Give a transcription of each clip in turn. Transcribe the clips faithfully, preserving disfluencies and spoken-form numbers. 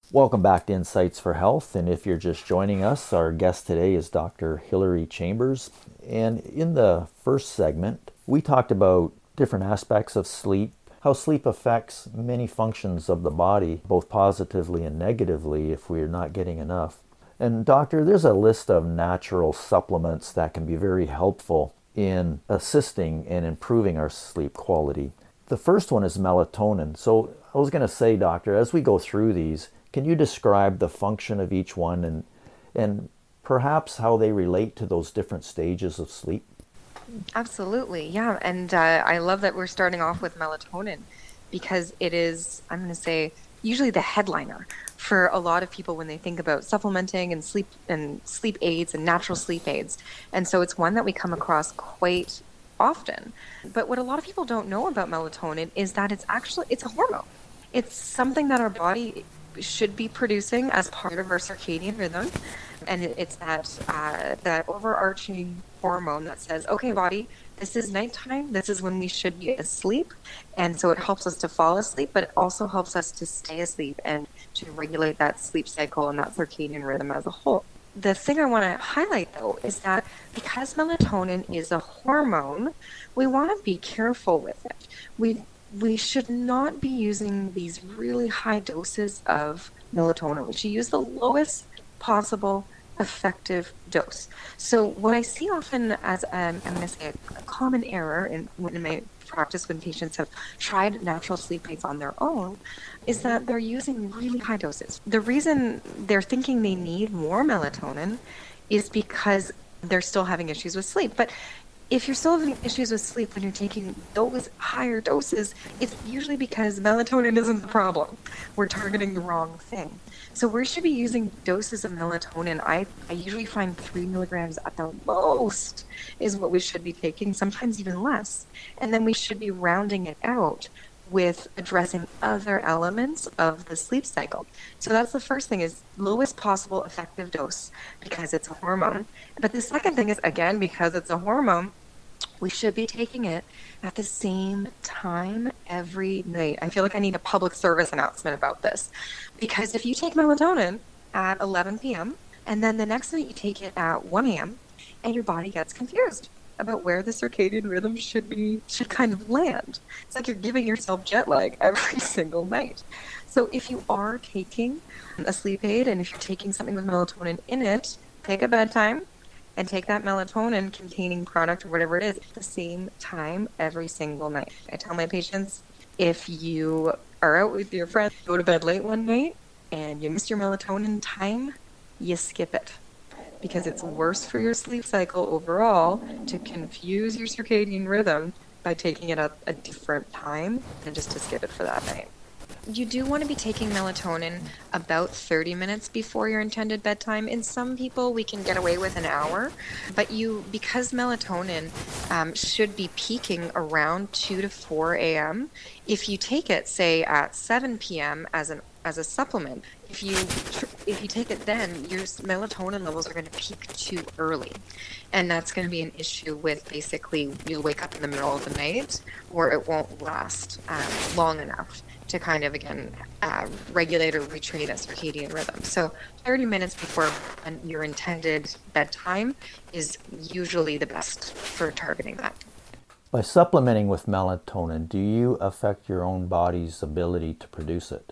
Welcome back to Insights for Health. And if you're just joining us, our guest today is Doctor Hilary Chambers. And in the first segment, we talked about different aspects of sleep, how sleep affects many functions of the body, both positively and negatively if we're not getting enough. And doctor, there's a list of natural supplements that can be very helpful in assisting and improving our sleep quality. The first one is melatonin. So I was going to say, doctor, as we go through these, can you describe the function of each one and and perhaps how they relate to those different stages of sleep? Absolutely. Yeah. And uh, I love that we're starting off with melatonin because it is, I'm going to say, usually the headliner for a lot of people when they think about supplementing and sleep and sleep aids and natural sleep aids. And so it's one that we come across quite often. But what a lot of people don't know about melatonin is that it's actually it's a hormone. It's something that our body should be producing as part of our circadian rhythm. And it- it's that uh, that overarching hormone that says, okay, body, this is nighttime. This is when we should be asleep. And so it helps us to fall asleep, but it also helps us to stay asleep and to regulate that sleep cycle and that circadian rhythm as a whole. The thing I want to highlight though is that because melatonin is a hormone, we want to be careful with it. We we should not be using these really high doses of melatonin. We should use the lowest possible effective dose. So what I see often as um, I'm going to say a, a common error in, in my practice when patients have tried natural sleep aids on their own is that they're using really high doses. The reason they're thinking they need more melatonin is because they're still having issues with sleep. But if you're still having issues with sleep when you're taking those higher doses, it's usually because melatonin isn't the problem. We're targeting the wrong thing. So we should be using doses of melatonin. I, I usually find three milligrams at the most is what we should be taking, sometimes even less. And then we should be rounding it out with addressing other elements of the sleep cycle. So that's the first thing is lowest possible effective dose because it's a hormone. But the second thing is, again, because it's a hormone, we should be taking it at the same time every night. I feel like I need a public service announcement about this because if you take melatonin at eleven p.m. and then the next night you take it at one a.m. and your body gets confused about where the circadian rhythm should be, should kind of land. It's like you're giving yourself jet lag every single night. So if you are taking a sleep aid and if you're taking something with melatonin in it, take a bedtime and take that melatonin containing product or whatever it is at the same time every single night. I tell my patients, if you are out with your friends, go to bed late one night and you miss your melatonin time, you skip it because it's worse for your sleep cycle overall to confuse your circadian rhythm by taking it at a different time than just to skip it for that night. You do want to be taking melatonin about thirty minutes before your intended bedtime. In some people, we can get away with an hour, but you, because melatonin um, should be peaking around two to four a.m., if you take it, say, at seven p.m. as an as a supplement, if you if you take it then, your melatonin levels are going to peak too early, and that's going to be an issue with basically you'll wake up in the middle of the night, or it won't last um, long enough to kind of, again, uh, regulate or retrain a circadian rhythm. So thirty minutes before your intended bedtime is usually the best for targeting that. By supplementing with melatonin, do you affect your own body's ability to produce it?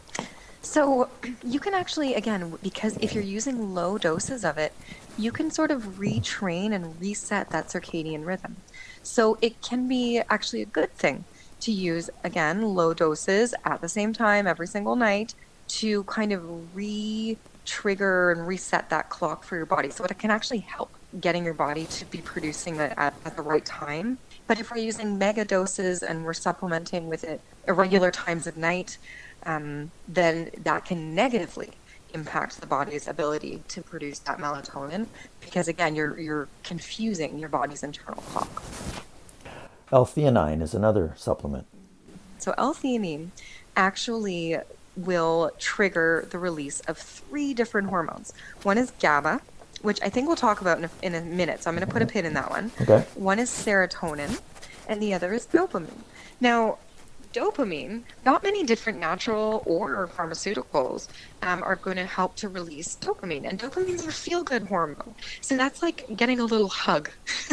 So you can actually, again, because if you're using low doses of it, you can sort of retrain and reset that circadian rhythm. So it can be actually a good thing to use, again, low doses at the same time every single night to kind of re-trigger and reset that clock for your body. So it can actually help getting your body to be producing it at, at the right time. But if we're using mega doses and we're supplementing with it irregular times of night, um, then that can negatively impact the body's ability to produce that melatonin because, again, you're you're confusing your body's internal clock. L-theanine is another supplement. So L-theanine actually will trigger the release of three different hormones. One is GABA, which I think we'll talk about in a, in a minute, so I'm going to put a pin in that one. Okay. One is serotonin, and the other is dopamine. Now, dopamine, not many different natural or pharmaceuticals um, are going to help to release dopamine. And dopamine is a feel-good hormone. So that's like getting a little hug.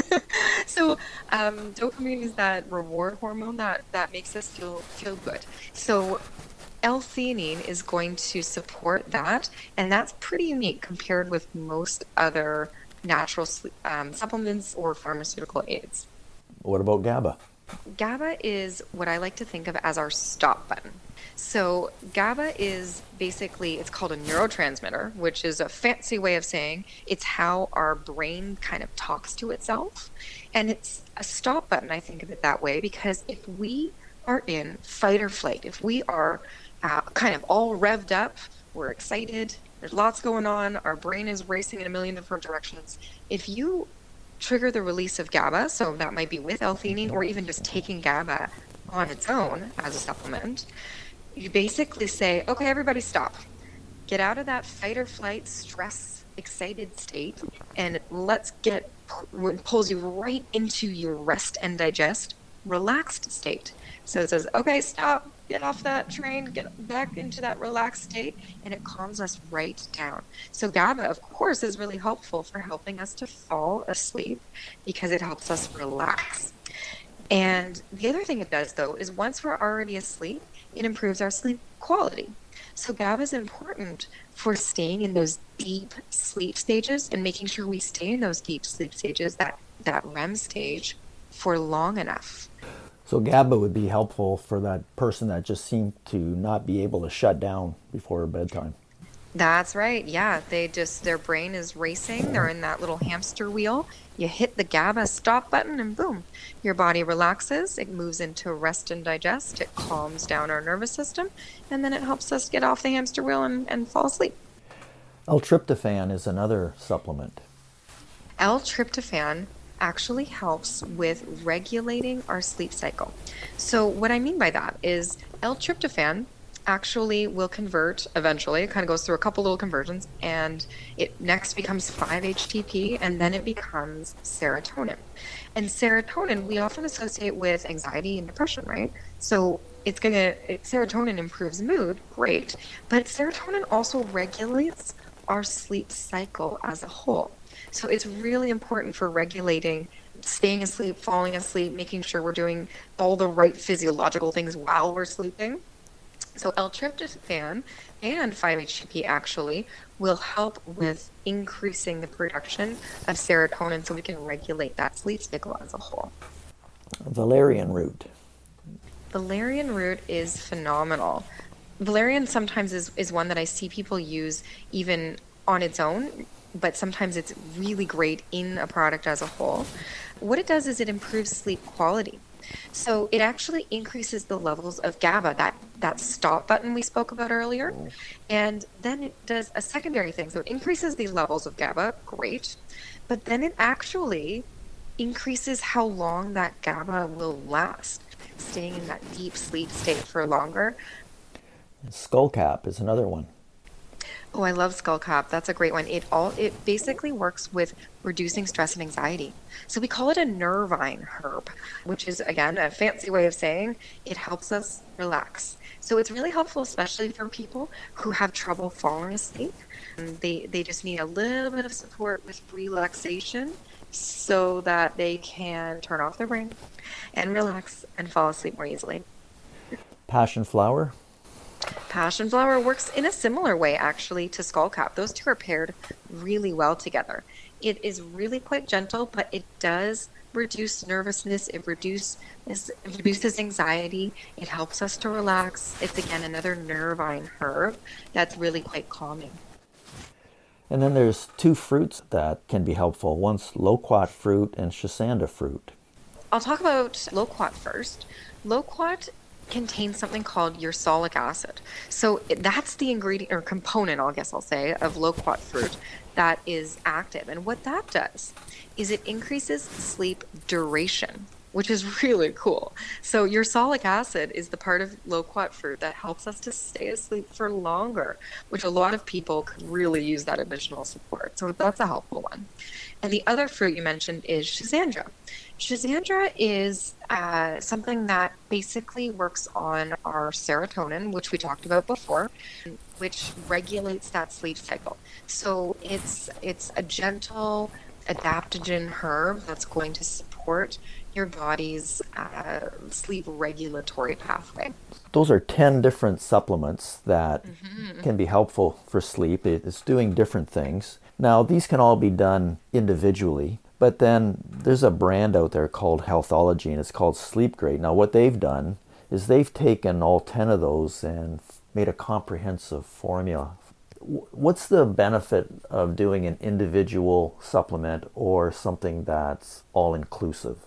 so um, dopamine is that reward hormone that, that makes us feel feel good. So L-theanine is going to support that. And that's pretty unique compared with most other natural um, supplements or pharmaceutical aids. What about GABA? GABA is what I like to think of as our stop button. So GABA is basically, it's called a neurotransmitter, which is a fancy way of saying it's how our brain kind of talks to itself. And it's a stop button, I think of it that way, because if we are in fight or flight, if we are uh, kind of all revved up, we're excited, there's lots going on, our brain is racing in a million different directions. If you trigger the release of GABA, so that might be with L-theanine or even just taking GABA on its own as a supplement, you basically say, okay, everybody stop. Get out of that fight or flight, stress, excited state, and let's get, it pulls you right into your rest and digest, relaxed state. So it says, okay, stop, get off that train, get back into that relaxed state, and it calms us right down. So GABA, of course, is really helpful for helping us to fall asleep because it helps us relax. And the other thing it does, though, is once we're already asleep, it improves our sleep quality. So GABA is important for staying in those deep sleep stages and making sure we stay in those deep sleep stages, that, that R E M stage, for long enough. So GABA would be helpful for that person that just seemed to not be able to shut down before bedtime. That's right. Yeah, they just, their brain is racing. They're in that little hamster wheel. You hit the GABA stop button and boom, your body relaxes. It moves into rest and digest. It calms down our nervous system, and then it helps us get off the hamster wheel and, and fall asleep. L-tryptophan is another supplement. L-tryptophan actually helps with regulating our sleep cycle. So what I mean by that is L-tryptophan actually will convert eventually. It kind of goes through a couple little conversions, and it next becomes five H T P, and then it becomes serotonin. And serotonin we often associate with anxiety and depression, right? So it's going to, serotonin improves mood, great, but serotonin also regulates our sleep cycle as a whole. So it's really important for regulating staying asleep, falling asleep, making sure we're doing all the right physiological things while we're sleeping. So L-tryptophan and five H T P actually will help with increasing the production of serotonin so we can regulate that sleep cycle as a whole. Valerian root. Valerian root is phenomenal. Valerian sometimes is, is one that I see people use even on its own, but sometimes it's really great in a product as a whole. What it does is it improves sleep quality. So it actually increases the levels of GABA, that, that stop button we spoke about earlier. And then it does a secondary thing. So it increases the levels of GABA, great. But then it actually increases how long that GABA will last, staying in that deep sleep state for longer. Skullcap is another one. Oh, I love Skullcap. That's a great one. It all it basically works with reducing stress and anxiety. So we call it a nervine herb, which is, again, a fancy way of saying it helps us relax. So it's really helpful, especially for people who have trouble falling asleep. And they, they just need a little bit of support with relaxation so that they can turn off their brain and relax and fall asleep more easily. Passion flower. Passion flower works in a similar way, actually, to Skullcap. Those two are paired really well together. It is really quite gentle, but it does reduce nervousness. It, reduce, it reduces anxiety. It helps us to relax. It's, again, another nervine herb that's really quite calming. And then there's two fruits that can be helpful. One's loquat fruit and schisanda fruit. I'll talk about loquat first. Loquat contains something called ursolic acid. So that's the ingredient or component, I guess I'll say, of loquat fruit that is active. And what that does is it increases sleep duration, which is really cool. So ursolic acid is the part of loquat fruit that helps us to stay asleep for longer, which a lot of people could really use that additional support. So that's a helpful one. And the other fruit you mentioned is Schizandra. Schizandra is uh, something that basically works on our serotonin, which we talked about before, which regulates that sleep cycle. So it's it's a gentle adaptogen herb that's going to support your body's uh, sleep regulatory pathway. Those are ten different supplements that mm-hmm. can be helpful for sleep. It's doing different things. Now, these can all be done individually, but then there's a brand out there called Healthology, and it's called Sleep Great. Now, what they've done is they've taken all ten of those and made a comprehensive formula. What's the benefit of doing an individual supplement or something that's all-inclusive?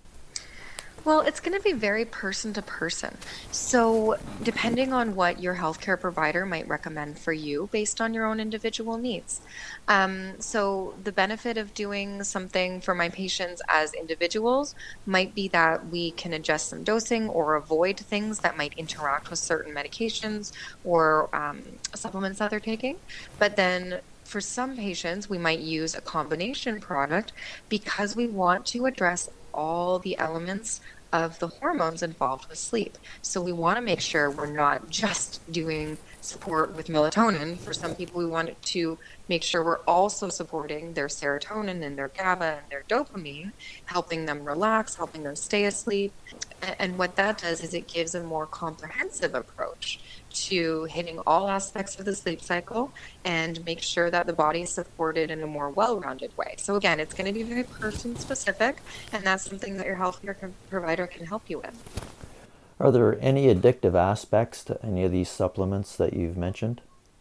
Well, it's going to be very person to person. So depending on what your healthcare provider might recommend for you based on your own individual needs. Um, so the benefit of doing something for my patients as individuals might be that we can adjust some dosing or avoid things that might interact with certain medications or um, supplements that they're taking. But then for some patients, we might use a combination product because we want to address all the elements of the hormones involved with sleep. So we want to make sure we're not just doing support with melatonin. For some people, we want to make sure we're also supporting their serotonin and their GABA and their dopamine, helping them relax, helping them stay asleep. And what that does is it gives a more comprehensive approach to hitting all aspects of the sleep cycle and make sure that the body is supported in a more well-rounded way. So again, it's going to be very person-specific, and that's something that your healthcare provider can help you with. Are there any addictive aspects to any of these supplements that you've mentioned?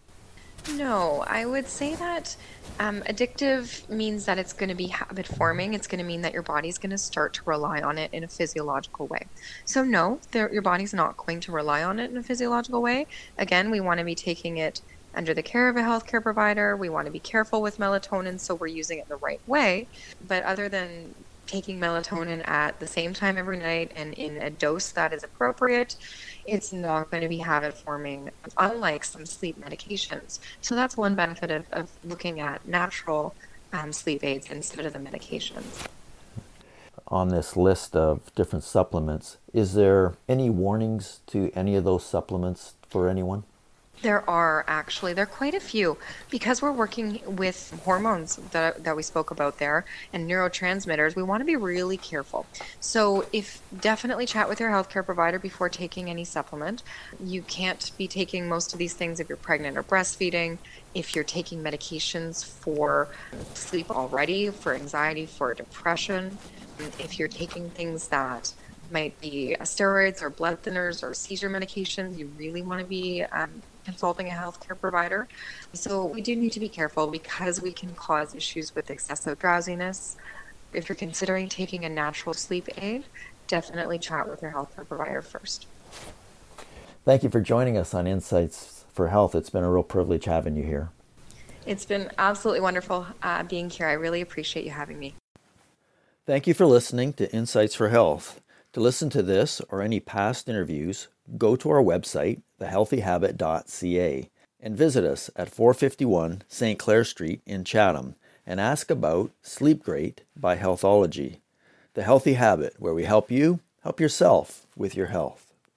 No, I would say that um, addictive means that it's going to be habit forming. It's going to mean that your body's going to start to rely on it in a physiological way. So no, your body's not going to rely on it in a physiological way. Again, we want to be taking it under the care of a healthcare provider. We want to be careful with melatonin so we're using it the right way. But other than taking melatonin at the same time every night and in a dose that is appropriate, it's not going to be habit forming, unlike some sleep medications. So that's one benefit of, of looking at natural um, sleep aids instead of the medications. On this list of different supplements, is there any warnings to any of those supplements for anyone? There are actually, there are quite a few, because we're working with hormones that, that we spoke about there and neurotransmitters. We want to be really careful. So if definitely chat with your healthcare provider before taking any supplement. You can't be taking most of these things if you're pregnant or breastfeeding, if you're taking medications for sleep already, for anxiety, for depression, if you're taking things that might be steroids or blood thinners or seizure medications, you really want to be um, consulting a healthcare provider. So we do need to be careful because we can cause issues with excessive drowsiness. If you're considering taking a natural sleep aid, definitely chat with your healthcare provider first. Thank you for joining us on Insights for Health. It's been a real privilege having you here. It's been absolutely wonderful uh, being here. I really appreciate you having me. Thank you for listening to Insights for Health. To listen to this or any past interviews, go to our website, the healthy habit dot c a, and visit us at four fifty-one Saint Clair Street in Chatham and ask about Sleep Great by Healthology, the healthy habit where we help you help yourself with your health.